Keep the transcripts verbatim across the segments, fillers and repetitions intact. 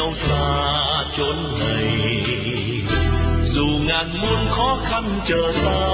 nhau xa chốn này, dù ngàn muôn khó khăn chờ ta.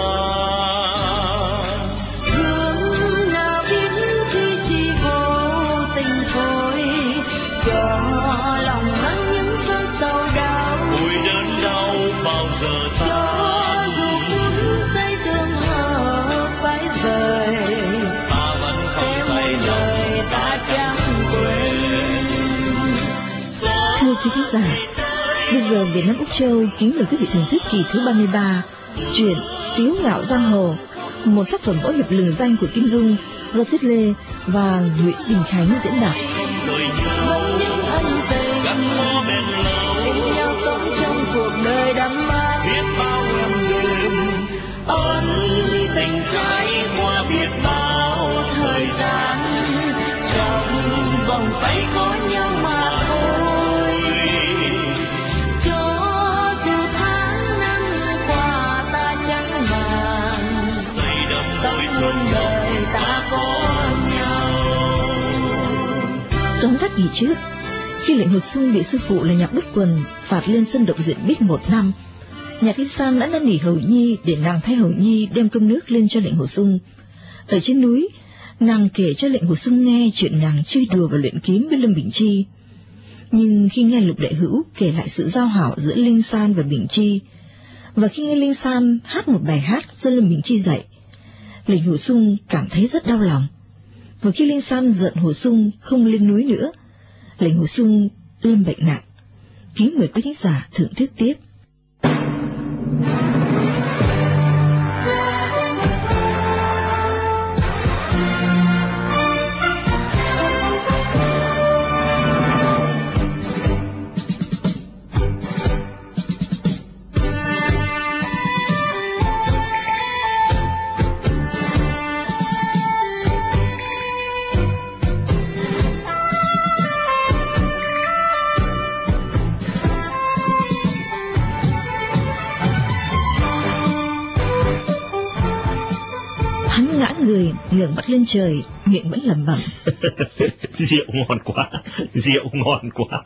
Thương nào biết khi chỉ vô tình thôi, cho lòng mang những cơn sầu đau. Vui đớn đau bao giờ ta. Cho dù phút giây tương hợp phải rời, Ta vẫn không thay lòng, ta chẳng quên. Thưa quý khán giả, bây giờ Việt Nam Úc Châu kính mời quý vị thưởng thức kỳ thứ ba mươi ba truyện Tiếu Ngạo Giang Hồ, một tác phẩm võ hiệp lừng danh của Kim Dung do Tuyết Lê và Nguyễn Đình Khánh diễn đọc. Vẫn những ân tình gắn bó bền lâu, bên nhau sống trong cuộc đời đắm mát. biết bao năm đêm ân tình trải qua biết bao thời gian, Trong vòng tay có nhau mà thôi. Cho dù tháng năm qua ta chẳng màng, xây đậm tâm mối muôn thương đời ta có nhau. Tóm tắt gì trước, khi Lệnh Hồ Sung bị sư phụ là Nhạc Bất Quần phạt lên sân động diện Bích một năm, Nhạc Linh San đã năn nỉ Hầu Nhi để nàng thay Hầu Nhi đem cơm nước lên cho Lệnh Hồ Sung. Ở trên núi, nàng kể cho Lệnh Hồ Sung nghe chuyện nàng chơi đùa và luyện kiếm với Lâm Bình Chi. Nhưng khi nghe Lục Đại Hữu kể lại sự giao hảo giữa Linh San và Bình Chi, và khi nghe Linh San hát một bài hát do Lâm Bình Chi dạy, Lệnh Hồ Sung cảm thấy rất đau lòng. Và khi Linh San giận Hồ Sung không lên núi nữa, Lệnh Hồ Sung lâm bệnh nặng. Kính mời quý khán giả thưởng thức tiếp. Hắn ngã người, ngẩng mắt lên trời, miệng vẫn lẩm bẩm. Rượu ngon quá, rượu ngon quá.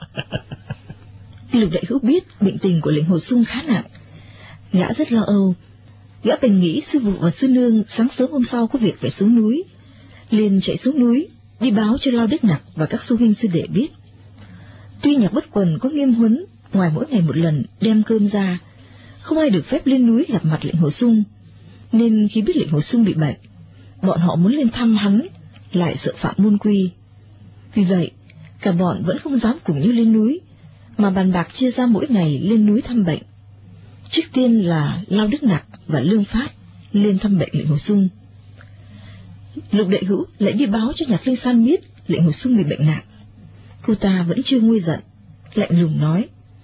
Lục Đại Hữu biết bệnh tình của Lệnh Hồ Sung khá nặng, gã rất lo âu. Gã bèn nghĩ sư phụ và sư nương sáng sớm hôm sau có việc phải xuống núi, liền chạy xuống núi đi báo cho Lao Đức Nặc và các sư huynh sư đệ biết. Tuy Nhạc Bất Quần có nghiêm huấn, ngoài mỗi ngày một lần đem cơm ra, không ai được phép lên núi gặp mặt Lệnh Hồ Sung, nên khi biết Lệnh Hồ Sung bị bệnh, bọn họ muốn lên thăm hắn, lại sợ phạm môn quy. Vì vậy, cả bọn vẫn không dám cùng nhau lên núi, mà bàn bạc chia ra mỗi ngày lên núi thăm bệnh. Trước tiên là Lao Đức Nặc và Lương Phát lên thăm bệnh Lệnh Hồ Sung. Lục Đại Hữu lại đi báo cho Nhạc Linh San biết Lệnh Hồ Sung bị bệnh nặng. Cô ta vẫn chưa nguôi giận, lạnh lùng nói: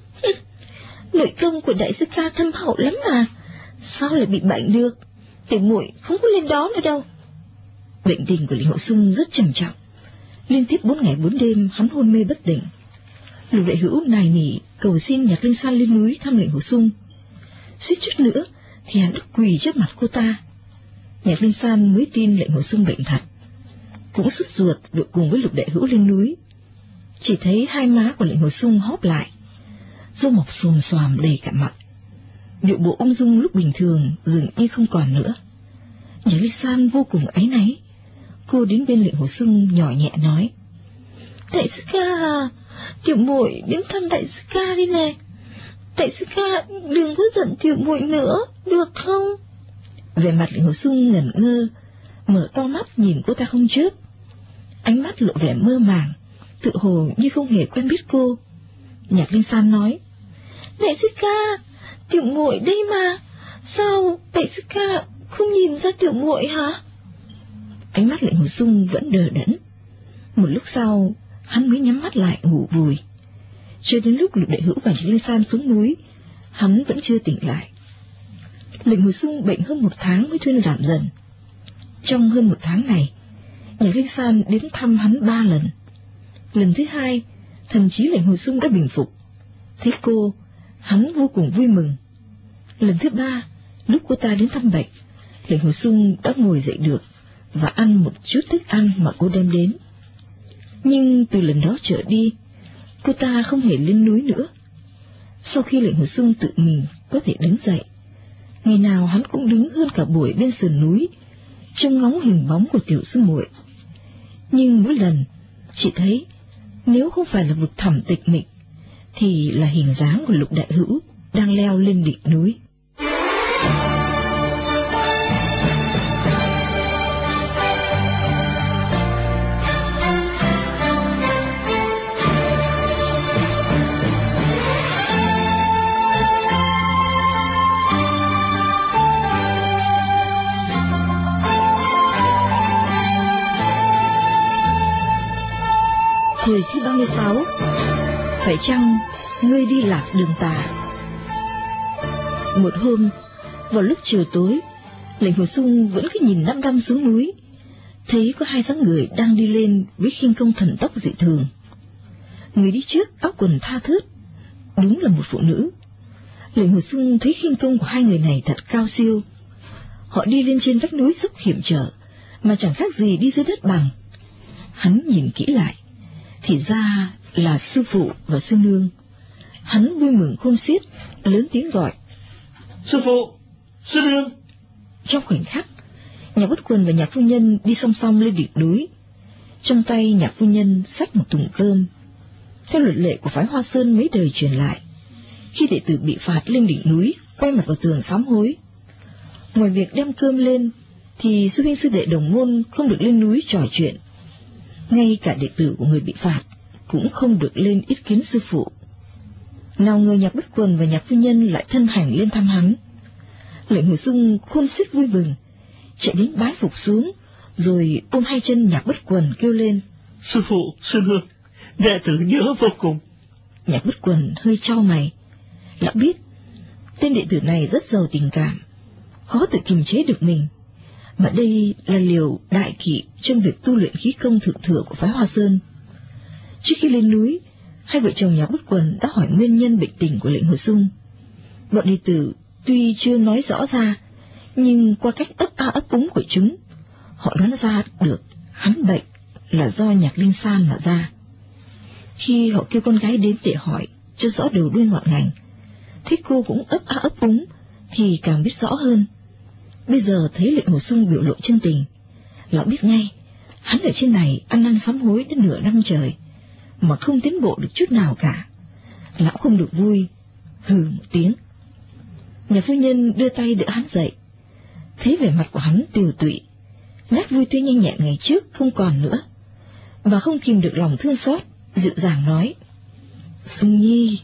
nội công của đại sư ca thâm hậu lắm mà, sao lại bị bệnh được? Tiểu muội không có lên đó nữa đâu. Bệnh tình của Lệnh Hồ Sung rất trầm trọng, liên tiếp bốn ngày bốn đêm hắn hôn mê bất tỉnh. Lục Đại Hữu nài nỉ cầu xin Nhạc Linh San lên núi thăm Lệnh Hồ Sung. Suýt chút nữa thì hắn đã quỳ trước mặt cô ta. Nhạc Linh San mới tin Lệnh Hồ Sung bệnh thật, cũng sốt ruột được cùng với Lục Đại Hữu lên núi. Chỉ thấy hai má của Lệnh Hồ Sung hóp lại, râu mọc xồm xoàm đầy cả mặt, điệu bộ ung dung lúc bình thường dường như không còn nữa. Nhạc Linh San vô cùng áy náy, cô đến bên Lệnh Hồ Sung nhỏ nhẹ nói: đại sư ca à, tiểu muội đến thăm đại sư ca đi nè. Đại sư ca đừng có giận tiểu muội nữa, được không? Về mặt Lệnh Hồ Sung ngẩn ngơ, mở to mắt nhìn cô ta không chớp, ánh mắt lộ vẻ mơ màng, tự hồ như không hề quen biết cô. Nhạc Linh San nói: đại sư ca, tiểu muội đây mà, sao đại sư ca không nhìn ra tiểu muội hả? Ánh mắt Lệnh Hồ Sung vẫn đờ đẫn. Một lúc sau hắn mới nhắm mắt lại ngủ vùi. Cho đến lúc Lục Đại Hữu và Nhạc Linh San xuống núi, hắn vẫn chưa tỉnh lại. Lệnh Hồ Sung bệnh hơn một tháng mới thuyên giảm dần. Trong hơn một tháng này, Nhạc Linh San đến thăm hắn ba lần. Lần thứ hai, thậm chí Lệnh Hồ Sung đã bình phục. Thấy cô, hắn vô cùng vui mừng. Lần thứ ba, lúc cô ta đến thăm bệnh, Lệnh Hồ Sung đã ngồi dậy được và ăn một chút thức ăn mà cô đem đến. Nhưng từ lần đó trở đi, cô ta không hề lên núi nữa. Sau khi Lệnh Hồ Sung tự mình có thể đứng dậy, ngày nào hắn cũng đứng hơn cả buổi bên sườn núi, trông ngóng hình bóng của Tiểu Sư Muội. Nhưng mỗi lần chỉ thấy nếu không phải là vực thẳm tịch mịch, thì là hình dáng của Lục Đại Hữu đang leo lên đỉnh núi. Hồi thứ ba mươi sáu, phải chăng ngươi đi lạc đường tà? Một hôm, vào lúc chiều tối, Lệnh Hồ Sung vẫn cứ nhìn đăm đăm xuống núi, thấy có hai dáng người đang đi lên với khinh công thần tốc dị thường. Người đi trước áo quần tha thướt, đúng là một phụ nữ. Lệnh Hồ Sung thấy khinh công của hai người này thật cao siêu. Họ đi lên trên vách núi dốc hiểm trở, mà chẳng khác gì đi dưới đất bằng. Hắn nhìn kỹ lại, thì ra là sư phụ và sư nương. Hắn vui mừng khôn xiết, lớn tiếng gọi: Sư phụ, sư nương. Trong khoảnh khắc, nhà Bất Quần và nhà phu nhân đi song song lên đỉnh núi. Trong tay nhà phu nhân xách một thùng cơm. Theo luật lệ của phái Hoa Sơn mấy đời truyền lại, khi đệ tử bị phạt lên đỉnh núi, quay mặt vào tường sám hối. Ngoài việc đem cơm lên, thì sư huynh sư đệ đồng môn không được lên núi trò chuyện. Ngay cả đệ tử của người bị phạt cũng không được lên ý kiến sư phụ. Nào người nhà Bất Quần và nhà phu nhân lại thân hành lên thăm hắn. Lệnh Hồ Sung khôn xiết vui mừng, chạy đến bái phục xuống, rồi ôm hai chân nhà Bất Quần kêu lên: Sư phụ, sư nương, đệ tử nhớ vô cùng. Nhà Bất Quần hơi chau mày, lão biết tên đệ tử này rất giàu tình cảm, khó tự kiềm chế được mình, mà đây là liều đại kỵ trong việc tu luyện khí công thượng thừa của phái Hoa Sơn. Trước khi lên núi, hai vợ chồng nhà Bất Quần đã hỏi nguyên nhân bệnh tình của Lệnh Hồ Sung. Bọn đệ tử tuy chưa nói rõ ra, nhưng qua cách ấp a ấp úng của chúng, họ đoán ra được hắn bệnh là do Nhạc Linh San mà ra. Khi họ kêu con gái đến để hỏi cho rõ đầu đuôi ngọn ngành, thấy cô cũng ấp a ấp úng, thì càng biết rõ hơn. Bây giờ thấy Lệnh Hồ Sung biểu lộ chân tình, lão biết ngay hắn ở trên này ăn năn sám hối đến nửa năm trời mà không tiến bộ được chút nào cả. Lão không được vui, hừ một tiếng. Nhà phu nhân đưa tay đỡ hắn dậy, thấy vẻ mặt của hắn tiều tụy, nét vui tươi nhanh nhẹn ngày trước không còn nữa, và không kìm được lòng thương xót, dịu dàng nói: Sung Nhi,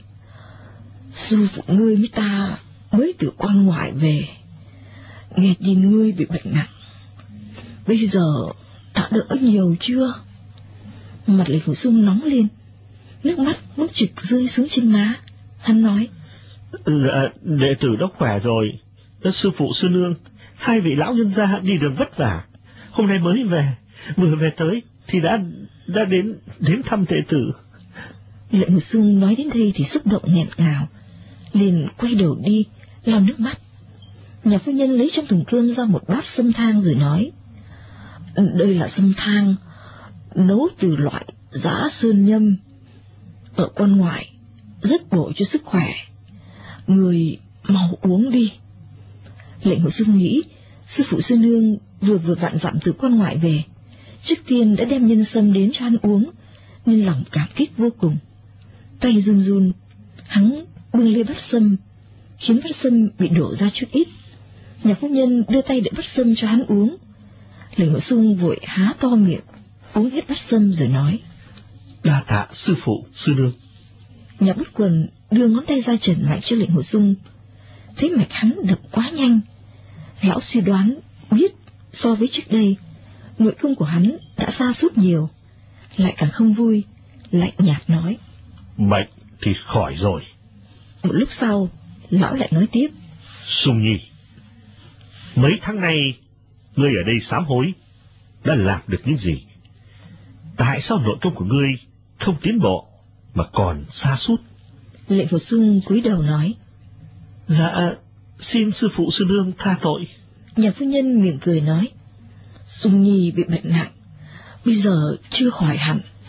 sư phụ ngươi với ta mới từ quan ngoại về, nghe tin ngươi bị bệnh nặng. Bây giờ đã đỡ nhiều chưa? Mặt Lệnh Hồ Sung nóng lên, nước mắt muốn trực rơi xuống trên má. Hắn nói: Dạ, đệ tử đã khỏe rồi. Sư phụ, sư nương, hai vị lão nhân gia đi đường vất vả, hôm nay mới về, vừa về tới thì đã đã đến đến thăm đệ tử. Lệnh Hồ Sung nói đến đây thì xúc động nghẹn ngào, liền quay đầu đi lau nước mắt. Nhà phu nhân lấy trong thùng cơm ra một bát sâm thang rồi nói: Đây là sâm thang nấu từ loại giã sơn nhâm, ở quan ngoại rất bổ cho sức khỏe, người mau uống đi. Lệnh Hồ Sung nghĩ sư phụ sư nương vừa vừa vặn dặm từ quan ngoại về, trước tiên đã đem nhân sâm đến cho hắn uống, nên lòng cảm kích vô cùng. Tay run run, hắn bưng lên bát sâm, khiến bát sâm bị đổ ra chút ít. Nhà phu nhân đưa tay đỡ bát sâm cho hắn uống. Lệnh Hồ Sung vội há to miệng uống hết bát sâm rồi nói: Đa tạ sư phụ, sư nương. Nhà Bất Quần đưa ngón tay ra trần mạnh cho Lệnh Hồ Sung, thấy mạch hắn đập quá nhanh. Lão suy đoán biết so với trước đây, nội công của hắn đã sa sút nhiều, lại càng không vui, lạnh nhạt nói: Bệnh thì khỏi rồi. Một lúc sau, lão lại nói tiếp: Sung Nhi, mấy tháng nay ngươi ở đây sám hối đã làm được những gì? Tại sao nội công của ngươi không tiến bộ mà còn sa sút? Lệnh Hồ Sung cúi đầu nói: Dạ, xin sư phụ sư nương tha tội. Nhà phu nhân mỉm cười nói: Sung Nhi bị bệnh nặng, bây giờ chưa khỏi hẳn,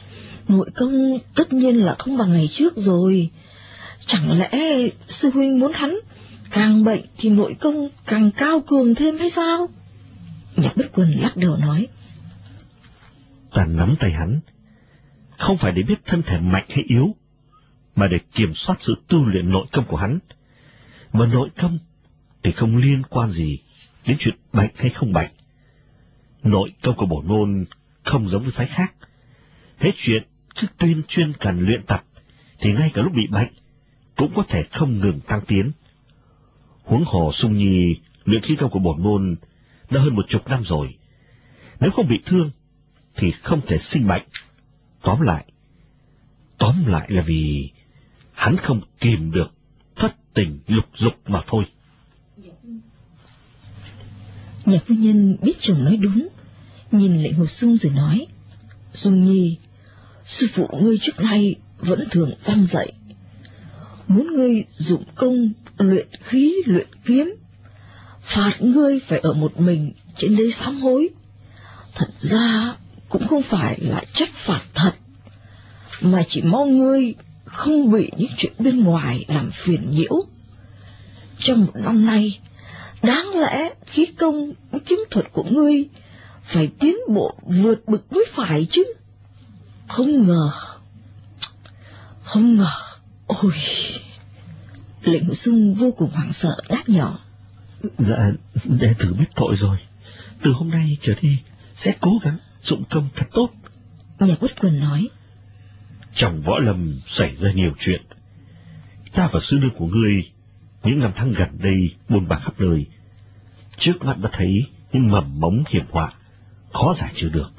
Nội công tất nhiên là không bằng ngày trước rồi. Chẳng lẽ sư huynh muốn hắn càng bệnh thì nội công càng cao cường thêm hay sao? Nhạc Bất Quần lắc đầu nói. Ta nắm tay hắn, không phải để biết thân thể mạnh hay yếu, mà để kiểm soát sự tu luyện nội công của hắn. Mà nội công thì không liên quan gì đến chuyện bệnh hay không bệnh. Nội công của bổn môn không giống với phái khác. Hết chuyện cứ tuyên chuyên cần luyện tập, thì ngay cả lúc bị bệnh cũng có thể không ngừng tăng tiến. Huống hồ Sung Nhi luyện khí công của bổn môn đã hơn một chục năm rồi. Nếu không bị thương thì không thể sinh bệnh. Tóm lại, tóm lại là vì hắn không kìm được thất tình lục dục mà thôi. Nhà phu nhân biết chồng nói đúng, nhìn Lệnh Hồ Sung rồi nói. Sung Nhi, sư phụ ngươi trước nay vẫn thường răn dạy, muốn ngươi dụng công luyện khí luyện kiếm, phạt ngươi phải ở một mình trên đấy sám hối. Thật ra cũng không phải là trách phạt thật, mà chỉ mong ngươi không bị những chuyện bên ngoài làm phiền nhiễu. Trong một năm nay, đáng lẽ khí công với kiếm thuật của ngươi phải tiến bộ vượt bực mới phải chứ. Không ngờ, không ngờ, ôi... Lệnh Hồ Sung vô cùng hoảng sợ đáp nhỏ. Dạ, đệ tử biết tội rồi. Từ hôm nay trở đi sẽ cố gắng dụng công thật tốt. Nhạc Bất Quần nói. Trong võ lâm xảy ra nhiều chuyện. Ta và sư nương của ngươi những năm tháng gần đây buôn bạc khắp nơi. Trước mắt đã thấy những mầm mống hiểm họa khó giải trừ được.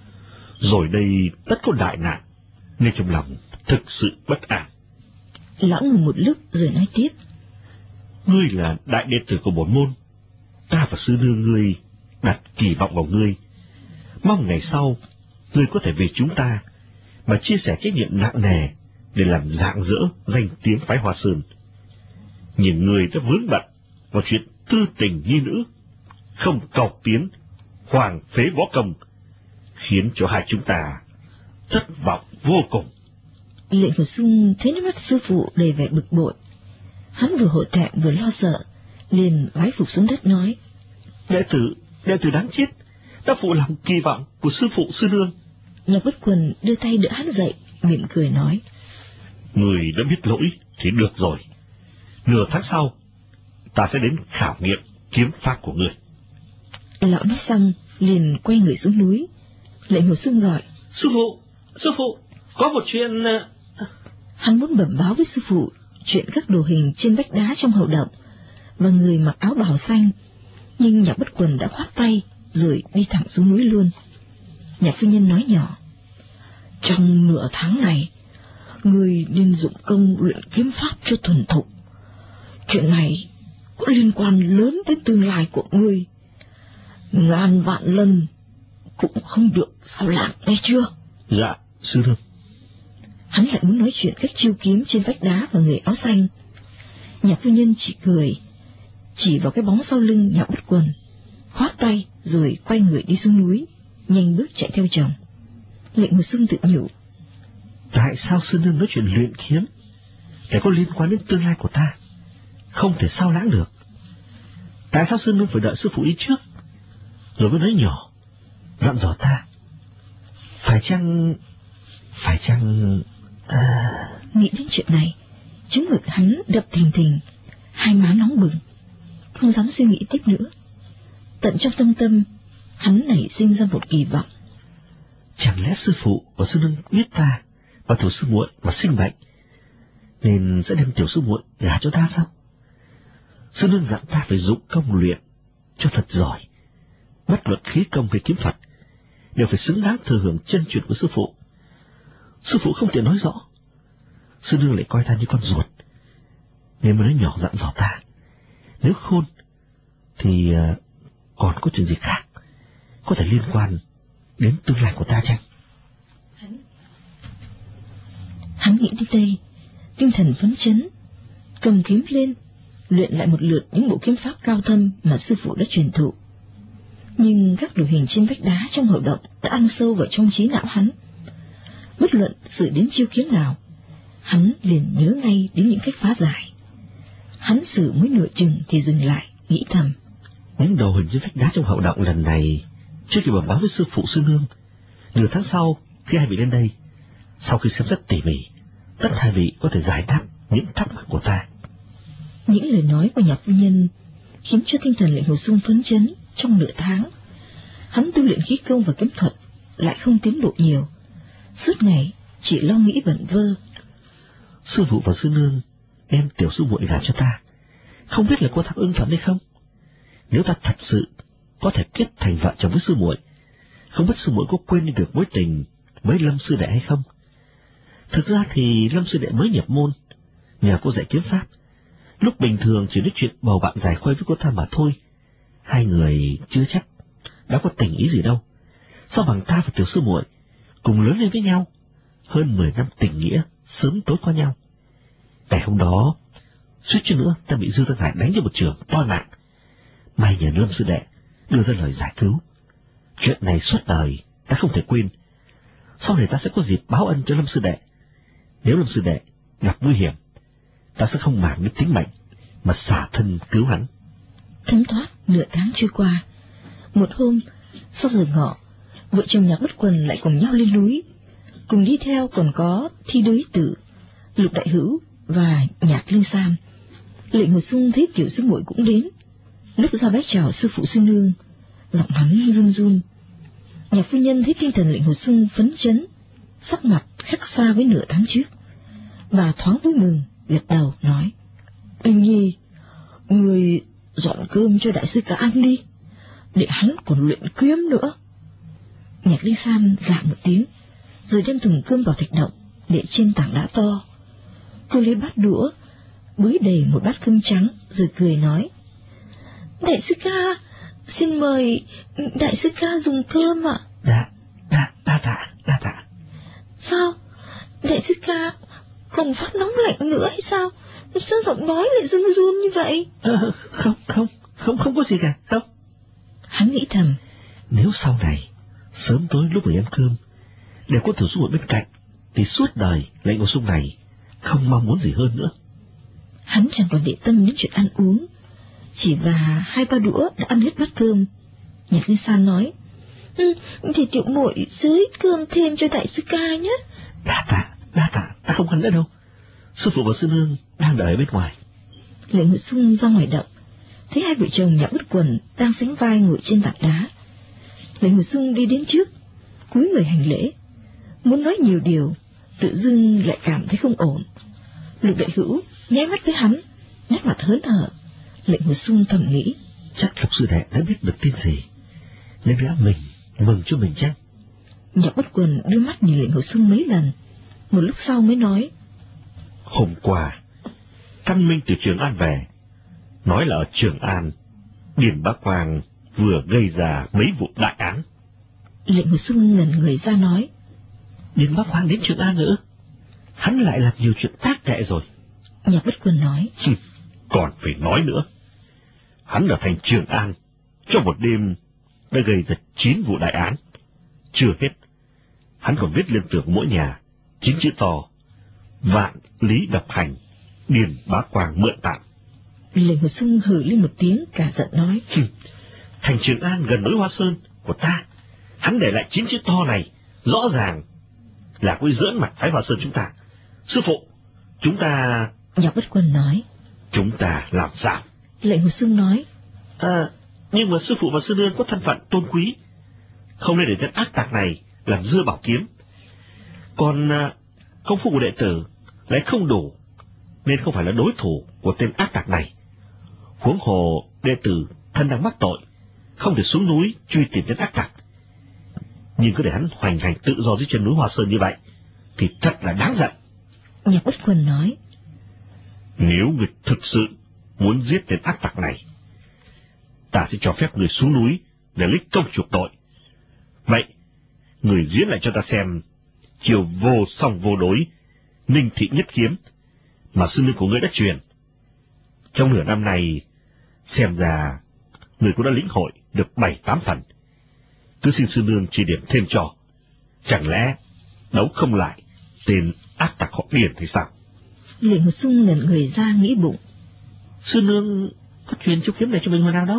Rồi đây tất có đại nạn, nên trong lòng thực sự bất an. Lão ngừng một lúc rồi nói tiếp. Ngươi là đại đệ tử của bổn môn, ta và sư nương ngươi đặt kỳ vọng vào ngươi, mong ngày sau ngươi có thể về chúng ta mà chia sẻ trách nhiệm nặng nề để làm rạng rỡ danh tiếng phái Hoa Sơn. Nhưng ngươi đã vướng bận vào chuyện tư tình nhi nữ, không cầu tiến, hoàng phế võ công, khiến cho hai chúng ta thất vọng vô cùng. Lệnh Hồ Sung thấy nước mắt sư phụ đầy vẻ bực bội. Hắn vừa hổ thẹn vừa lo sợ, liền vái phục xuống đất nói. Đệ tử, đệ tử đáng chết, đã phụ lòng kỳ vọng của sư phụ sư nương. Nhạc Bất Quần đưa tay đỡ hắn dậy, mỉm cười nói. Người đã biết lỗi thì được rồi. Nửa tháng sau, ta sẽ đến khảo nghiệm kiếm pháp của người. Lão nói xong, liền quay người xuống núi. Lệnh Hồ Sung gọi. Sư phụ, sư phụ, có một chuyện... Hắn muốn bẩm báo với sư phụ chuyện các đồ hình trên vách đá trong hậu động và người mặc áo bào xanh, nhưng Nhạc Bất Quần đã khoát tay rồi đi thẳng xuống núi luôn. Nhạc phu nhân nói nhỏ. Trong nửa tháng này, người nên dụng công luyện kiếm pháp cho thuần thục. Chuyện này có liên quan lớn đến tương lai của ngươi. Ngàn vạn lần cũng không được sao lãng, nghe chưa? Dạ, sư nương. Hắn lại muốn nói chuyện cách chiêu kiếm trên vách đá và người áo xanh. Nhạc phu nhân chỉ cười, chỉ vào cái bóng sau lưng Nhạc Bất Quần, khoát tay rồi quay người đi xuống núi, nhanh bước chạy theo chồng. Lệnh Hồ Sung tự nhủ. Tại sao sư nương nói chuyện luyện kiếm để có liên quan đến tương lai của ta, không thể sao lãng được? Tại sao sư nương phải đợi sư phụ đi trước rồi mới nói nhỏ dặn dò ta? Phải chăng phải chăng à... Nghĩ đến chuyện này, trứng ngực hắn đập thình thình, hai má nóng bừng, không dám suy nghĩ tiếp nữa. Tận trong tâm tâm, hắn nảy sinh ra một kỳ vọng. Chẳng lẽ sư phụ và sư nương biết ta và tiểu sư muội mà sinh bệnh, nên sẽ đem tiểu sư muội gả cho ta sao? Sư nương dặn ta phải dụng công luyện cho thật giỏi, bất luận khí công hay kiếm thuật đều phải xứng đáng thừa hưởng chân truyền của sư phụ. Sư phụ không thể nói rõ, sư nương lại coi ta như con ruột, nên mới nói nhỏ dặn dò ta. Nếu khôn thì uh, còn có chuyện gì khác có thể liên quan đến tương lai của ta chăng? Hắn, hắn nghĩ đến đây, tinh thần phấn chấn, cầm kiếm lên, luyện lại một lượt những bộ kiếm pháp cao thâm mà sư phụ đã truyền thụ. Nhưng các đồ hình trên vách đá trong hậu động đã ăn sâu vào trong trí não hắn. bất luận xử đến chiêu kiếm nào, hắn liền nhớ ngay đến những cách phá giải. Hắn xử mới nửa chừng thì dừng lại, nghĩ thầm: những đồ hình như vách đá trong hậu động lần này chưa kịp bẩm báo với sư phụ sư nương. Nửa tháng sau, khi hai vị lên đây, sau khi xem rất tỉ mỉ, tất hai vị có thể giải đáp những thắc mắc của ta. Những lời nói của nhà phu nhân khiến cho tinh thần Lệnh Hồ Xung phấn chấn. Trong nửa tháng, hắn tu luyện khí công và kiếm thuật lại không tiến bộ nhiều, suốt ngày chỉ lo nghĩ vẩn vơ. Sư phụ và sư nương đem tiểu sư muội gả cho ta, không biết là cô ta ưng thuận hay không. Nếu ta thật sự có thể kết thành vợ chồng với sư muội, không biết sư muội có quên đi được mối tình với Lâm sư đệ hay không. Thực ra thì Lâm sư đệ mới nhập môn, nhờ cô dạy kiếm pháp, lúc bình thường chỉ nói chuyện bầu bạn giải khuây với cô ta mà thôi. Hai người chưa chắc đã có tình ý gì đâu. Sao bằng ta và tiểu sư muội cùng lớn lên với nhau, hơn mười năm tình nghĩa sớm tối qua nhau. Ngày hôm đó, suýt chút nữa ta bị Dư Tăng Hải đánh cho một trường toi mạng. May nhờ Lâm sư đệ đưa ra lời giải cứu. Chuyện này suốt đời ta không thể quên. Sau này ta sẽ có dịp báo ân cho Lâm sư đệ. Nếu Lâm sư đệ gặp nguy hiểm, ta sẽ không màng đến tính mệnh mà xả thân cứu hắn. Thấm thoát nửa tháng trôi qua. Một hôm sau giờ ngọ, vợ chồng Nhạc Bất Quần lại cùng nhau lên núi. Cùng đi theo còn có Thi Đối Tử, Lục Đại Hữu và Nhạc Linh San. Lệnh Hồ Xung thấy tiểu sư muội cũng đến. Lúc ra bái chào sư phụ sư nương, giọng hắn run run. Nhạc phu nhân thấy tinh thần Lệnh Hồ Xung phấn chấn, sắc mặt khác xa với nửa tháng trước. Bà thoáng vui mừng, gật đầu nói: "Anh Nhi, người dọn cơm cho đại sư ca ăn đi, để hắn còn luyện kiếm nữa." Nhạc Linh San dạ một tiếng, rồi đem thùng cơm vào thạch động để trên tảng đá to. Cô lấy bát đũa bới đầy một bát cơm trắng, rồi cười nói: "Đại sư ca, xin mời đại sư ca dùng cơm ạ." Đã, đã, đa tạ, đa tạ. "Sao, đại sư ca còn phát nóng lạnh nữa hay sao? Sao giọng nói lại run run như vậy?" À, không, không, không, không có gì cả, không. Hắn nghĩ thầm: nếu sau này sớm tối lúc người ăn cơm đều có tiểu sư muội bên cạnh, thì suốt đời Lệnh Hồ Xung này không mong muốn gì hơn nữa. Hắn chẳng còn để tâm đến chuyện ăn uống, chỉ và hai ba đũa đã ăn hết bát cơm. Nhạc Linh San nói: ừ, "Thì tiểu muội dưới cơm thêm cho đại sư ca nhé." Đa tạ, đa tạ, ta không cần nữa đâu. Sư phụ và sư nương đang đợi ở bên ngoài. Lệnh Hồ Xung ra ngoài động, thấy hai vợ chồng Nhạc Bất Quần đang sánh vai ngồi trên tảng đá. Lệnh Hồ Xung đi đến trước, cúi người hành lễ, muốn nói nhiều điều, tự dưng lại cảm thấy không ổn. Lục Đại Hữu nháy mắt với hắn, nét mặt hớn hở. Lệnh Hồ Xung thầm nghĩ: chắc Lục sư đệ đã biết được tin gì, nên đã mình mừng cho mình chăng? Nhạc Bất Quần đưa mắt nhìn Lệnh Hồ Xung mấy lần, một lúc sau mới nói: hôm qua Căn Minh từ Trường An về, nói là ở Trường An, Điền Bá Quang vừa gây ra mấy vụ đại án. Lệnh Hồ Xung ngẩn người ra nói: Điền Bá Quang đến Trường An nữa? Hắn lại làm nhiều chuyện tác tệ rồi. Nhạc Bất Quần nói: còn phải nói nữa. Hắn ở thành Trường An trong một đêm đã gây ra chín vụ đại án. Chưa hết, hắn còn viết lên tường mỗi nhà chín chữ to: vạn lý độc hành, Điền Bá Quang mượn tạm. Lệnh Hồ Xung hừ lên một tiếng, cả giận nói: thành Trường An gần núi Hoa Sơn của ta, hắn để lại chín chữ to này, rõ ràng là có giỡn mặt phái Hoa Sơn chúng ta. Sư phụ, chúng ta... Nhạc Bất Quần nói: chúng ta làm sao? Lệnh Hồ Xung nói: À, nhưng mà sư phụ và sư nương có thân phận tôn quý, không nên để tên ác tặc này làm dưa bảo kiếm. Còn à, công phu của đệ tử lại không đủ, nên không phải là đối thủ của tên ác tặc này. Huống hồ đệ tử thân đang mắc tội, không thể xuống núi truy tìm tên ác tặc. Nhưng cứ để hắn hoành hành tự do dưới chân núi Hoa Sơn như vậy thì thật là đáng giận. Nhạc Bất Quần nói: nếu người thực sự muốn giết tên ác tặc này, ta sẽ cho phép người xuống núi để lấy công chuộc tội. Vậy, người diễn lại cho ta xem chiều vô song vô đối, ninh thị nhất kiếm mà sư nương của ngươi đã truyền. Trong nửa năm này, xem ra người cũng đã lĩnh hội được bảy tám phần. Cứ xin sư nương chỉ điểm thêm cho. Chẳng lẽ đấu không lại tên ác tặc họ Điền thì sao? Lệnh Hồ Sung ngẩn người ra nghĩ bụng. Sư nương có truyền chiêu kiếm này cho mình hồi nào đâu?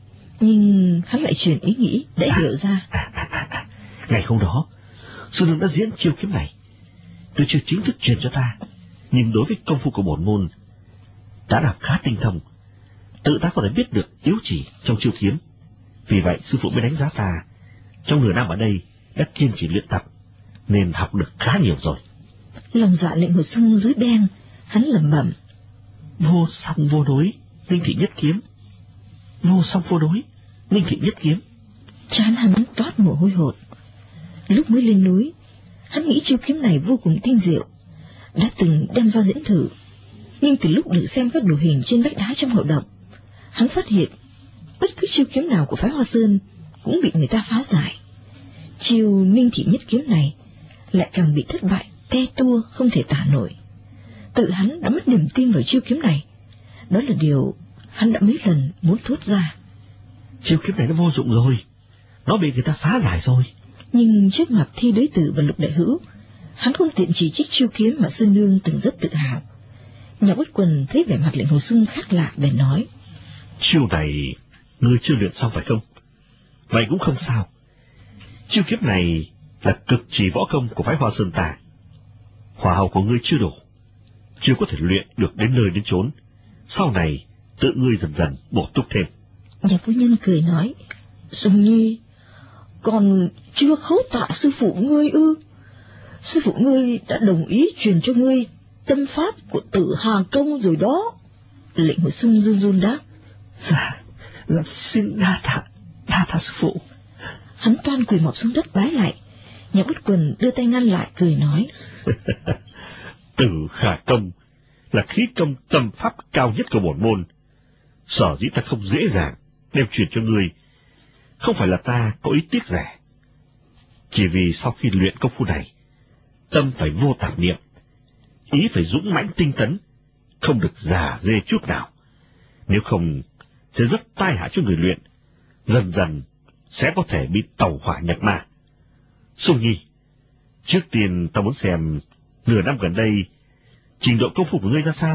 Nhưng hắn lại chuyển ý nghĩ để à, hiểu ra. À, à, à, à. Ngày hôm đó, sư nương đã diễn chiêu kiếm này. Tôi chưa chính thức truyền cho ta, nhưng đối với công phu của bổn môn đã đọc khá tinh thông, tự ta có thể biết được yếu chỉ trong chiêu kiếm. Vì vậy sư phụ mới đánh giá ta trong nửa năm ở đây đã kiên trì luyện tập, nên học được khá nhiều rồi. Lòng dạ Lệnh Hồ Sung rối beng, hắn lẩm bẩm: vô song vô đối, ninh thị nhất kiếm. Vô song vô đối, ninh thị nhất kiếm. Trán hắn toát mồ hôi hột. Lúc mới lên núi, hắn nghĩ chiêu kiếm này vô cùng tinh diệu, đã từng đem ra diễn thử. Nhưng từ lúc được xem các đồ hình trên vách đá trong hậu động, hắn phát hiện bất cứ chiêu kiếm nào của phái Hoa Sơn cũng bị người ta phá giải. Chiêu ninh thị nhất kiếm này lại càng bị thất bại te tua không thể tả nổi. Tự hắn đã mất niềm tin vào chiêu kiếm này. Đó là điều hắn đã mấy lần muốn thốt ra. Chiêu kiếm này nó vô dụng rồi, nó bị người ta phá giải rồi. Nhưng trước mặt Thi Đối Tử và Lục Đại Hữu, hắn không tiện chỉ trích chiêu kiếm mà sư nương từng rất tự hào. Nhà Bất Quần thấy vẻ mặt Lệnh Hồ Sung khác lạ bèn nói: chiêu này ngươi chưa luyện xong phải không? Vậy cũng không sao. Chiêu kiếm này là cực chỉ võ công của phái Hoa Sơn ta. Hỏa hầu của ngươi chưa đủ, chưa có thể luyện được đến nơi đến chốn. Sau này tự ngươi dần dần bổ túc thêm. Nhà phu nhân cười nói: Sùng Nhi, còn chưa khấu tạ sư phụ ngươi ư? Sư phụ ngươi đã đồng ý truyền cho ngươi tâm pháp của Tử Hà Công rồi đó. Lệnh Hồ Sung run run đáp: Dạ, dạ xin đa tạ, đa tạ sư phụ. Hắn toan quỳ mọp xuống đất bái lại. Nhà Bất Quần đưa tay ngăn lại, cười nói: Tử Hà Công là khí công tâm pháp cao nhất của bổn môn. Sở dĩ ta không dễ dàng đem truyền cho ngươi, không phải là ta có ý tiếc rẻ, chỉ vì sau khi luyện công phu này, tâm phải vô tạp niệm, ý phải dũng mãnh tinh tấn, không được già dê chút nào. Nếu không sẽ rất tai hại cho người luyện, dần dần sẽ có thể bị tẩu hỏa nhập ma. Sung Nhi, trước tiên ta muốn xem nửa năm gần đây trình độ công phu của ngươi ra sao,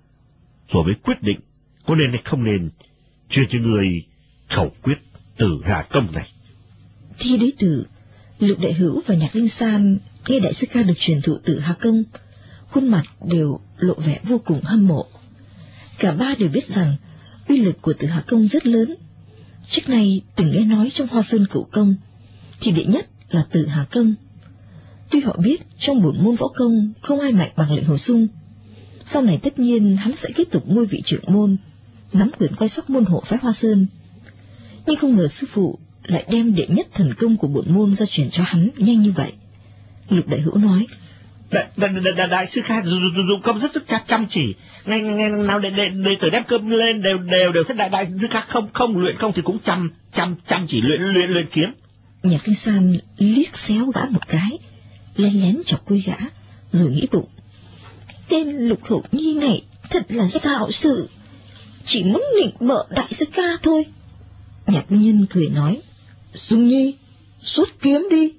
rồi mới quyết định có nên hay không nên truyền cho ngươi khẩu quyết Tử Hà Công này. Thi Đối Tử, Lục Đại Hữu và Nhạc Linh San nghe đại sư ca được truyền thụ Tử Hà Công, khuôn mặt đều lộ vẻ vô cùng hâm mộ. Cả ba đều biết rằng uy lực của Tử Hà Công rất lớn. Trước nay từng nghe nói trong Hoa Sơn Cửu Công thì đệ nhất là Tử Hà Công. Tuy họ biết trong bổn môn võ công không ai mạnh bằng Lệnh Hồ Sung, sau này tất nhiên hắn sẽ tiếp tục ngôi vị trưởng môn, nắm quyền coi sóc môn hộ phái Hoa Sơn. Nhưng không ngờ sư phụ lại đem đệ nhất thần công của bổn môn ra truyền cho hắn nhanh như vậy. Lục Đại Hữu nói: Đại, đại, đại, đại sư ca dùng công rất rất chăm chỉ, ngày ngày nào đệ đệ đệ tử đem cơm lên đều đều đều thấy đại đại sư ca không không luyện không thì cũng chăm chăm chăm chỉ luyện luyện luyện kiếm. Nhạc Kinh San liếc xéo gã một cái, lén lén chọc quê gã, rồi nghĩ bụng: tên Lục Hậu Nhi này thật là xạo sự, chỉ muốn nịnh bợ đại sư ca thôi. Nhạc Phu Nhân cười nói: Dung Nhi, xuất kiếm đi.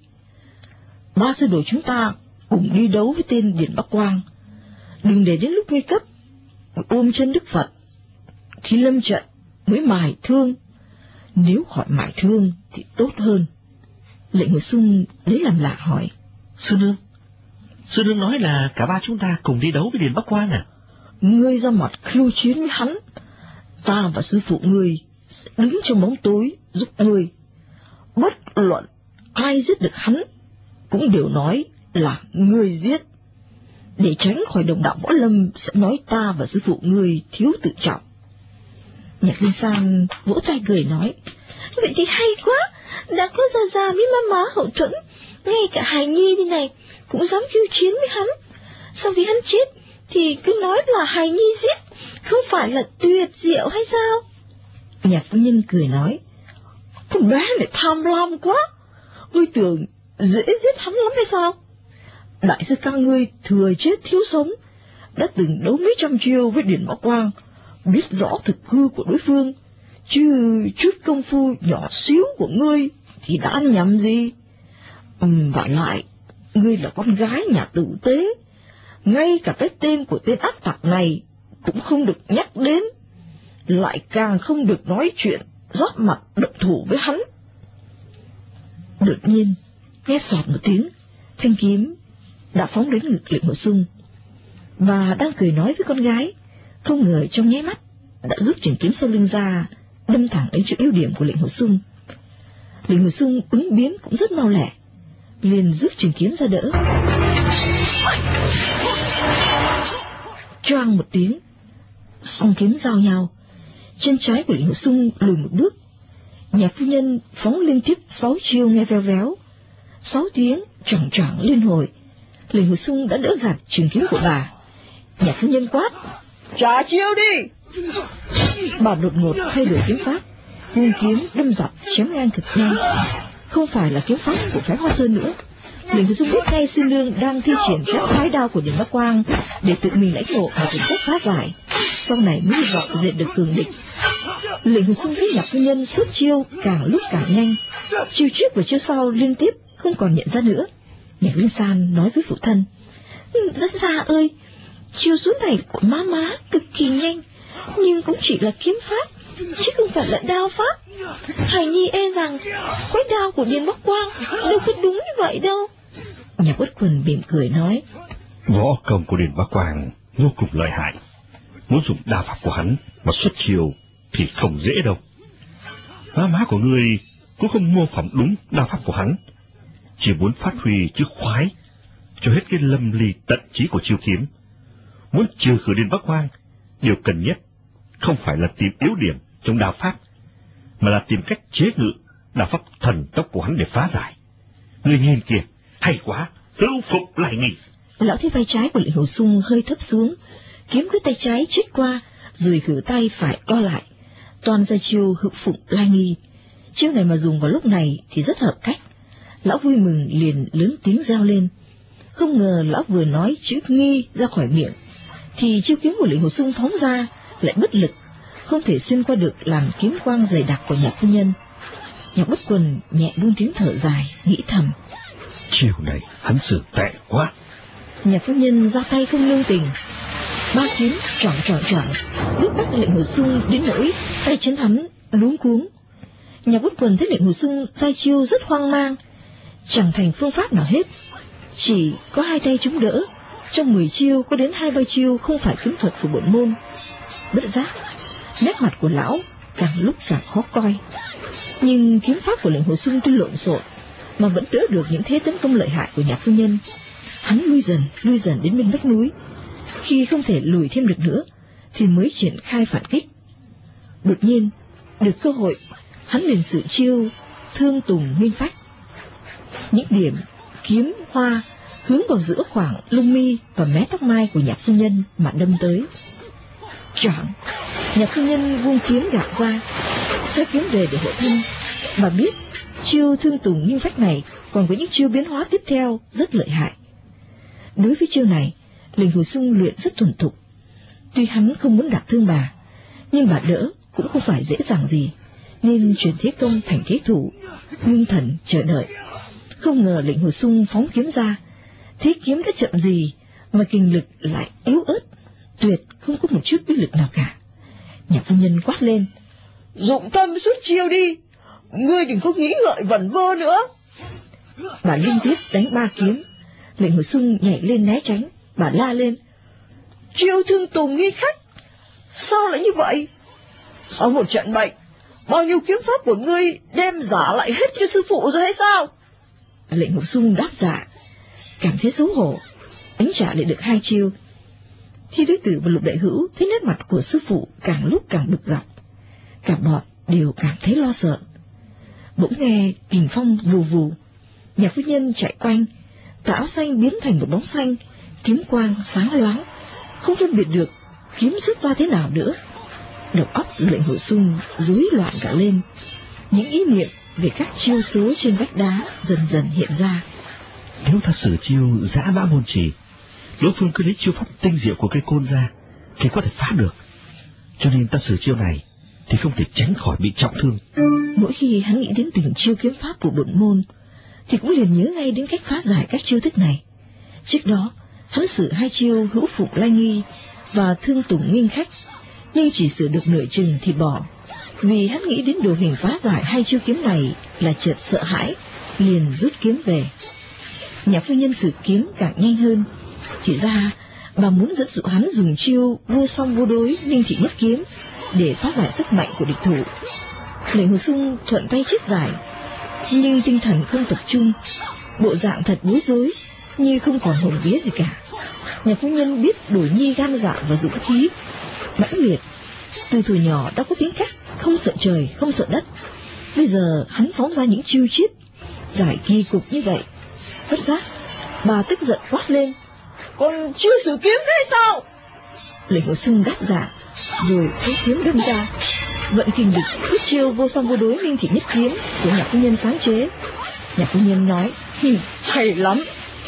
Ba sư đồ chúng ta cùng đi đấu với tên Điền Bắc Quang, đừng để đến lúc nguy cấp ôm chân Đức Phật, khi lâm trận mới mài thương. Nếu khỏi mài thương thì tốt hơn. Lệnh Hồ Sung lấy làm lạ hỏi: Sư nương, sư nương nói là cả ba chúng ta cùng đi đấu với Điền Bắc Quang à? Ngươi ra mặt khiêu chiến với hắn, ta và sư phụ ngươi sẽ đứng trong bóng tối giúp ngươi. Bất luận ai giết được hắn cũng đều nói là ngươi giết, để tránh khỏi đồng đạo võ lâm sẽ nói ta và sư phụ ngươi thiếu tự trọng. Nhạc Linh San vỗ tay cười nói: Vậy thì hay quá, đã có Gia Gia với má má hậu thuẫn, ngay cả hài nhi thế này cũng dám khiêu chiến với hắn. Sau khi hắn chết thì cứ nói là hài nhi giết, không phải là tuyệt diệu hay sao? Nhạc Phu Nhân cười nói: Con bé này tham lam quá, ngươi tưởng dễ giết hắn lắm hay sao? Đại sư ca ngươi thừa chết thiếu sống, đã từng đấu mấy trăm chiêu với Điền Bắc Quang, biết rõ thực hư của đối phương, chứ chút công phu nhỏ xíu của ngươi thì đã nhầm gì. Ừ, và lại ngươi là con gái nhà tử tế, ngay cả cái tên của tên ác tặc này cũng không được nhắc đến, lại càng không được nói chuyện giáp mặt động thủ với hắn. Đột nhiên, nghe soạt một tiếng, thanh kiếm đã phóng đến ngực Lệnh Hồ Sung, và đang cười nói với con gái, không ngờ trong nháy mắt đã rút trường kiếm sau lưng ra, đâm thẳng đến chỗ yếu điểm của Lệnh Hồ Sung. Lệnh Hồ Sung ứng biến cũng rất mau lẹ, liền rút trường kiếm ra đỡ. Choang một tiếng, song kiếm giao nhau, chân trái của Lệnh Hồ Sung lùi một bước, nhà phu nhân phóng liên tiếp sáu chiêu nghe véo véo, sáu tiếng choảng choảng liên hồi. Lệnh Hồ Sung đã đỡ gạt trường kiếm của bà. Nhà phu nhân quát, trả chiêu đi. Bà đột ngột thay đổi kiếm pháp, vung kiếm đâm dọc chém ngang thực nhanh, không phải là kiếm pháp của phái Hoa Sơn nữa. Lệnh Hồ Sung biết ngay sư nương đang thi triển phép thái đao của Điền Bá Quang để tự mình lãnh ngộ và tìm cách phá giải, sau này mới vọng diệt được cường địch. Lệnh Hồ Sung thấy nhà phu nhân xuất chiêu càng lúc càng nhanh, chiêu trước và chiêu sau liên tiếp không còn nhận ra nữa. Nhạc Linh San nói với phụ thân, rất ra ơi, chiêu rút này của má má cực kỳ nhanh, nhưng cũng chỉ là kiếm pháp, chứ không phải là đao pháp. Hải nhi e rằng quái đao của Điền Bá Quang đâu có đúng như vậy đâu. Nhà Bất Quần mỉm cười nói, võ công của Điền Bá Quang vô cùng lợi hại, muốn dùng đao pháp của hắn mà xuất chiêu thì không dễ đâu. Má má của ngươi cũng không mô phỏng đúng đao pháp của hắn, chỉ muốn phát huy chữ khoái cho hết cái lâm ly tận trí của chiêu kiếm. Muốn trừ khử Điền Bá Quang, điều cần nhất không phải là tìm yếu điểm trong đao pháp, mà là tìm cách chế ngự đao pháp thần tốc của hắn để phá giải. Ngươi nhìn kìa, hay quá, hữu phục lại nghỉ. Lão thấy vai trái của Lệnh Hồ Sung hơi thấp xuống, kiếm cứ tay trái chích qua, rồi khử tay phải co lại, toàn ra chiêu hữu phụng lai nghi. Chiêu này mà dùng vào lúc này thì rất hợp cách. Lão vui mừng liền lớn tiếng reo lên. Không ngờ lão vừa nói chữ nghi ra khỏi miệng, thì chiêu kiếm của Lệnh Hồ Sung phóng ra lại bất lực, không thể xuyên qua được làn kiếm quang dày đặc của Nhạc phu nhân. Nhạc Bất Quần nhẹ buông tiếng thở dài, nghĩ thầm, chiêu này hắn xử tệ quá. Nhạc phu nhân ra tay không lưu tình, ba kiếm choảng choảng choảng bước bắt Lệnh Hồ Sung đến nỗi tay chân hắn luống cuống. Nhạc Bất Quần thấy Lệnh Hồ Sung ra chiêu rất hoang mang, chẳng thành phương pháp nào hết, chỉ có hai tay chống đỡ. Trong mười chiêu có đến hai ba chiêu không phải kiếm thuật của bổn môn. Bất giác, nét mặt của lão càng lúc càng khó coi. Nhưng kiếm pháp của Lệnh Hồ Sung tuy lộn xộn mà vẫn đỡ được những thế tấn công lợi hại của Nhạc phu nhân. Hắn lui dần, lui dần đến bên vách núi. Khi không thể lùi thêm được nữa, thì mới triển khai phản kích. Đột nhiên, được cơ hội, hắn liền sử chiêu thương tùng nguyên phách. Những điểm kiếm hoa hướng vào giữa khoảng lông mi và mé tóc mai của Nhạc phu nhân mà đâm tới. Choảng, Nhạc phu nhân vung kiếm gạt ra, xoay kiếm về để hộ thân. Bà biết chiêu thương tùng nguyên phách này còn có những chiêu biến hóa tiếp theo rất lợi hại. Đối với chiêu này, Lệnh Hồ Sung luyện rất thuần thục. Tuy hắn không muốn đả thương bà, nhưng bà đỡ cũng không phải dễ dàng gì, nên chuyển thế công thành thế thủ, ngưng thần chờ đợi. Không ngờ Lệnh Hồ Sung phóng kiếm ra, thế kiếm đã chậm gì mà kinh lực lại yếu ớt, tuyệt không có một chút uy lực nào cả. Nhà phu nhân quát lên, dụng tâm xuất chiêu đi, ngươi đừng có nghĩ ngợi vẩn vơ nữa. Bà liên tiếp đánh ba kiếm. Lệnh Hồ Sung nhảy lên né tránh. Bà la lên, chiêu thương tùng nghi khách, sao lại như vậy? Sau một trận bệnh, bao nhiêu kiếm pháp của ngươi đem giả lại hết cho sư phụ rồi hay sao? Lệnh Hồ Sung đáp dạ, cảm thấy xấu hổ, đánh trả lại được hai chiêu. Khi Đối Tử và Lục Đại Hữu thấy nét mặt của sư phụ càng lúc càng bực dọc, cả bọn đều cảm thấy lo sợ. Bỗng nghe kình phong vù vù, Nhà phu nhân chạy quanh, tà áo xanh biến thành một bóng xanh, kiếm quang sáng loáng, không phân biệt được kiếm xuất ra thế nào nữa. Đầu óc Lệnh Hồ Sung rối loạn cả lên, những ý niệm về các chiêu số trên vách đá dần dần hiện ra. Nếu ta sử chiêu giã mã môn trì, đối phương cứ lấy chiêu pháp tinh diệu của cây côn ra thì có thể phá được, cho nên ta sử chiêu này thì không thể tránh khỏi bị trọng thương. Mỗi khi hắn nghĩ đến từng chiêu kiếm pháp của bổn môn, thì cũng liền nhớ ngay đến cách phá giải các chiêu thức này. Trước đó, hắn sử hai chiêu hữu phục lai nghi và thương tùng nghinh khách, nhưng chỉ sửa được nửa chừng thì bỏ, vì hắn nghĩ đến đồ hình phá giải hai chiêu kiếm này là chợt sợ hãi, liền rút kiếm về. Nhà phu nhân sử kiếm càng nhanh hơn, thì ra bà muốn dẫn dụ hắn dùng chiêu vô song vô đối ninh thị nhất kiếm để phá giải sức mạnh của địch thủ. Lệnh Hồ Xung thuận tay chiết giải, nhưng tinh thần không tập trung, bộ dạng thật bối rối, như không còn hồn vía gì cả. Nhà phu nhân biết Đổi Nhi gan dạ và dũng khí mãnh liệt, từ tuổi nhỏ đã có tính cách không sợ trời không sợ đất. Bây giờ hắn phóng ra những chiêu chiết giải kỳ cục như vậy, bất giác bà tức giận quát lên: "Còn chưa sử kiếm đấy sao?" Lệnh Hồ Xung gắt dạ, rồi lấy kiếm đâm ra, vận kình lực xuất chiêu vô song vô đối ninh thị nhất kiếm của nhà phu nhân sáng chế. Nhà phu nhân nói: "Hay lắm."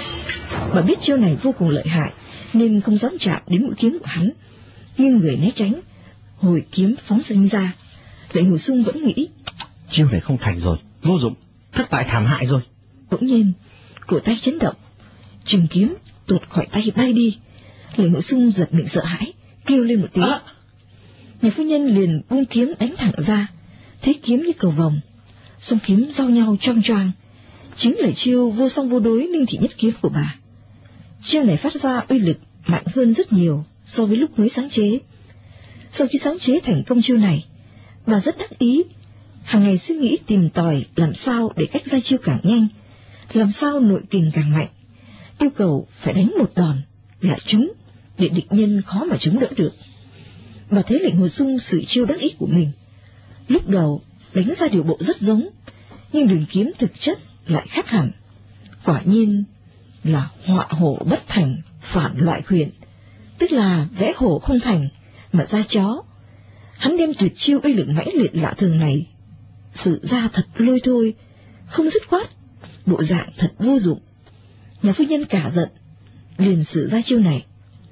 Bà biết chiêu này vô cùng lợi hại, nên không dám chạm đến mũi kiếm của hắn, nhưng người né tránh, hồi kiếm phóng sinh ra. Lệnh Hồ Xung vẫn nghĩ: chiêu này không thành rồi, vô dụng, thất bại thảm hại rồi. Bỗng nhiên, cổ tay chấn động, trường kiếm tuột khỏi tay bay đi. Lệnh Hồ Xung giật mình sợ hãi, kêu lên một tiếng. À! Nhà phu nhân liền vung kiếm đánh thẳng ra, thấy kiếm như cầu vồng, song kiếm giao nhau choang choang, chính là chiêu vô song vô đối ninh thị nhất kiếm của bà. Chiêu này phát ra uy lực mạnh hơn rất nhiều so với lúc mới sáng chế. Sau khi sáng chế thành công chiêu này, bà rất đắc ý, hàng ngày suy nghĩ tìm tòi làm sao để cách ra chiêu càng nhanh, làm sao nội kình càng mạnh, yêu cầu phải đánh một đòn là trúng, để địch nhân khó mà chống đỡ được. Bà thấy Lệnh Hồ Xung sử chiêu đắc ý của mình, lúc đầu đánh ra điều bộ rất giống, nhưng đường kiếm thực chất lại khác hẳn. Quả nhiên là họa hổ bất thành, phản loại khuyển, tức là vẽ hổ không thành mà ra chó. Hắn đem tuyệt chiêu uy lực mãnh liệt lạ thường này sử ra thật lôi thôi, không dứt khoát, bộ dạng thật vô dụng. Nhà phu nhân cả giận, liền sử ra chiêu này.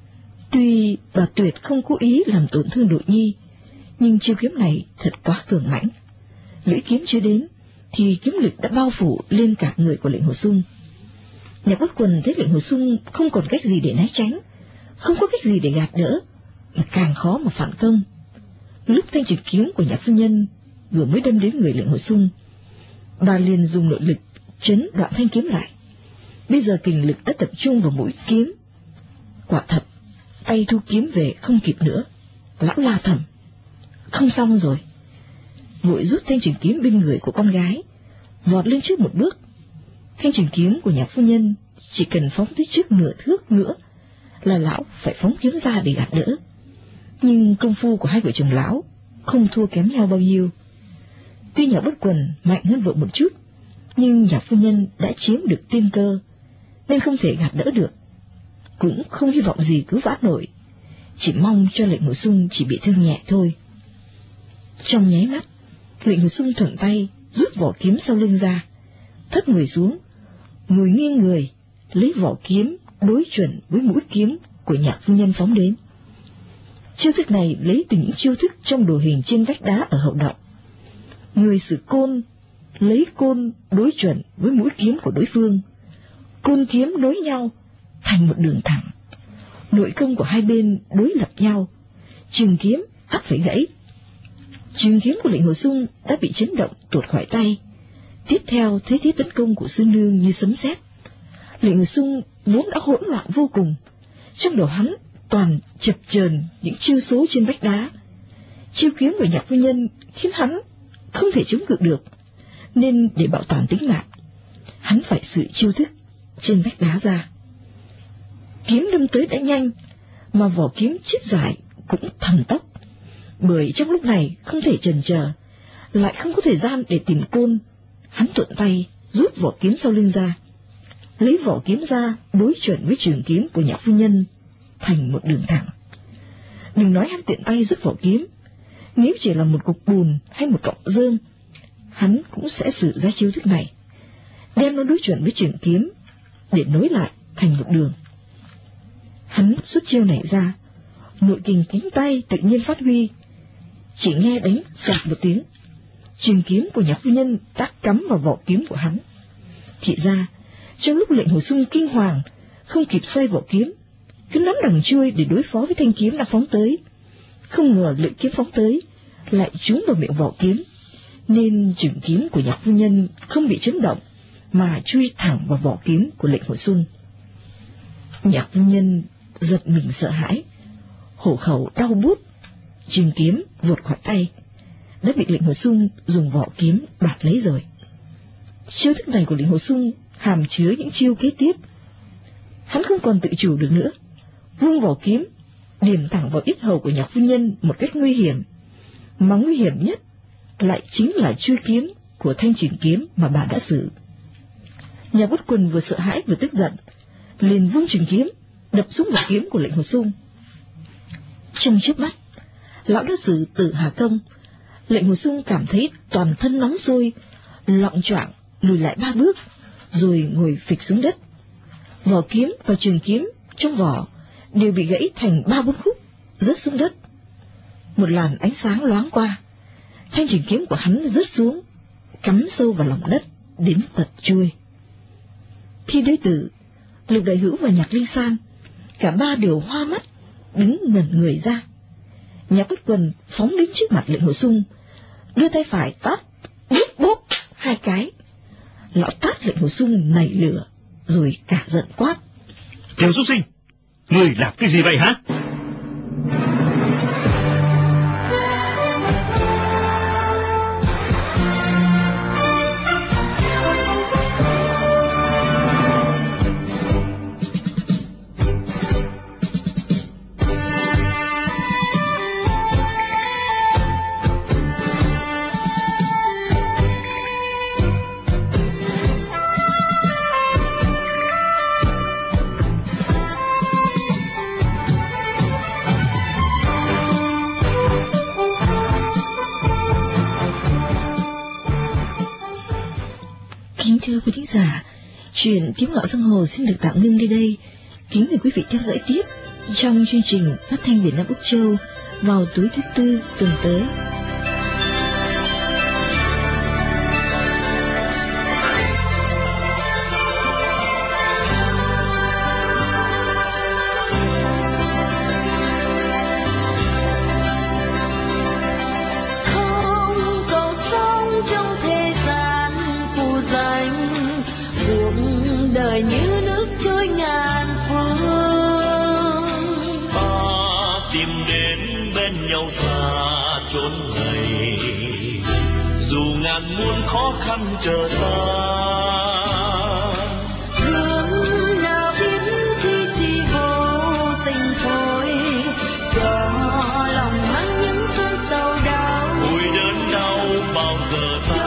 Tuy bà tuyệt không cố ý làm tổn thương Đội Nhi, nhưng chiêu kiếm này thật quá cường mãnh. Lưỡi kiếm chưa đến thì kiếm lực đã bao phủ lên cả người của Lệnh Hồ Xung. Nhà Bất Quần thấy Lệnh Hồ Xung không còn cách gì để né tránh, không có cách gì để gạt đỡ, mà càng khó mà phản công. Lúc thanh trường kiếm của nhà phu nhân vừa mới đâm đến người Lệnh Hồ Xung, bà liền dùng nội lực chấn đoạn thanh kiếm lại. Bây giờ kình lực đã tập trung vào mũi kiếm. Quả thật, tay thu kiếm về không kịp nữa. Lão la thầm: không xong rồi. Vội rút thanh trường kiếm bên người của con gái, vọt lên trước một bước. Thanh trường kiếm của nhà phu nhân chỉ cần phóng tới trước nửa thước nữa là lão phải phóng kiếm ra để gạt đỡ. Nhưng công phu của hai vợ chồng lão không thua kém nhau bao nhiêu. Tuy nhà Bất Quần mạnh hơn vợ một chút, nhưng nhà phu nhân đã chiếm được tiên cơ, nên không thể gạt đỡ được, cũng không hy vọng gì cứu vãn nổi, chỉ mong cho Lệnh Hồ Xung chỉ bị thương nhẹ thôi. Trong nháy mắt, Lệnh Hồ Xung thuận tay rút vỏ kiếm sau lưng ra, thấp người xuống, ngồi nghiêng người, lấy vỏ kiếm đối chuẩn với mũi kiếm của nhà phu nhân phóng đến. Chiêu thức này lấy từ những chiêu thức trong đồ hình trên vách đá ở hậu động. Người sử côn lấy côn đối chuẩn với mũi kiếm của đối phương, côn kiếm nối nhau thành một đường thẳng. Nội công của hai bên đối lập nhau, trường kiếm ắt phải gãy. Trường kiếm của Lệnh Hồ Xung đã bị chấn động tuột khỏi tay. Tiếp theo thấy thế tấn công của sư nương như sấm sét. Lệnh Hồ Xung vốn đã hỗn loạn vô cùng, trong đầu hắn toàn chập chờn những chiêu số trên vách đá. Chiêu kiếm của nhà phu nhân khiến hắn không thể chống cự được, nên để bảo toàn tính mạng, hắn phải sử chiêu thức trên vách đá ra. Kiếm đâm tới đã nhanh, mà vỏ kiếm chiết giải cũng thần tốc, bởi trong lúc này không thể chần chờ, lại không có thời gian để tìm côn. Hắn thuận tay rút vỏ kiếm sau lưng ra, lấy vỏ kiếm ra đối chuẩn với trường kiếm của nhà phu nhân thành một đường thẳng. Đừng nói hắn tiện tay rút vỏ kiếm, nếu chỉ là một cục bùn hay một cọng rơm, hắn cũng sẽ sử ra chiêu thức này, đem nó đối chuẩn với trường kiếm để nối lại thành một đường. Hắn xuất chiêu này ra, nội kình cánh tay tự nhiên phát huy, chỉ nghe đánh sạc một tiếng, trường kiếm của nhà phu nhân đã cắm vào vỏ kiếm của hắn. Thì ra, trong lúc lệnh Hồ Xung kinh hoàng, không kịp xoay vỏ kiếm, cứ nắm đằng chuôi để đối phó với thanh kiếm đang phóng tới, không ngờ lưỡi kiếm phóng tới lại trúng vào miệng vỏ kiếm, nên trường kiếm của Nhạc phu nhân không bị chấn động, mà chui thẳng vào vỏ kiếm của lệnh Hồ Xung. Nhạc phu nhân giật mình sợ hãi, hổ khẩu đau buốt, trường kiếm vụt khỏi tay, đã bị lệnh Hồ Xung dùng vỏ kiếm đoạt lấy rồi. Chiêu thức này của lệnh Hồ Xung hàm chứa những chiêu kế tiếp. Hắn không còn tự chủ được nữa, vung vỏ kiếm điểm thẳng vào yết hầu của Nhạc phu nhân một cách nguy hiểm, mà nguy hiểm nhất lại chính là chuôi kiếm của thanh trường kiếm mà bà đã sử. Nhà Bất Quần vừa sợ hãi vừa tức giận, liền vung trường kiếm đập xuống vỏ kiếm của lệnh Hồ Xung. Trong chớp mắt, lão đã sử tử hà công. Lệnh Hồ Xung cảm thấy toàn thân nóng sôi, loạng choạng lùi lại ba bước, rồi ngồi phịch xuống đất. Vỏ kiếm và trường kiếm trong vỏ đều bị gãy thành ba bốn khúc, rớt xuống đất. Một làn ánh sáng loáng qua, thanh trường kiếm của hắn rớt xuống, cắm sâu vào lòng đất đến tận chuôi. Thi Đế Tử, Lục Đại Hữu và Nhạc Linh San, cả ba đều hoa mắt, đứng ngẩn người ra. Nhạc Bất Quần phóng đến trước mặt lệnh Hồ Xung, đưa tay phải tát bốp bốp hai cái. Lão tát lệnh Hồ Xung nảy lửa, rồi cả giận quát: Tiểu xuất sinh, ngươi làm cái gì vậy hả? Thưa quý thính giả, chuyện Kiếm Ngạo Giang Hồ xin được tạm ngưng nơi đây. Kính mời quý vị theo dõi tiếp trong chương trình phát thanh Việt Nam Úc Châu vào tối thứ tư tuần tới. Đời như nước trôi ngàn phương, ta tìm đến bên nhau xa chốn này, dù ngàn muôn khó khăn chờ ta. Gương nào biết khi chỉ vô tình thôi, cho lòng mang những cơn sầu đau. Ôi đớn đau bao giờ ta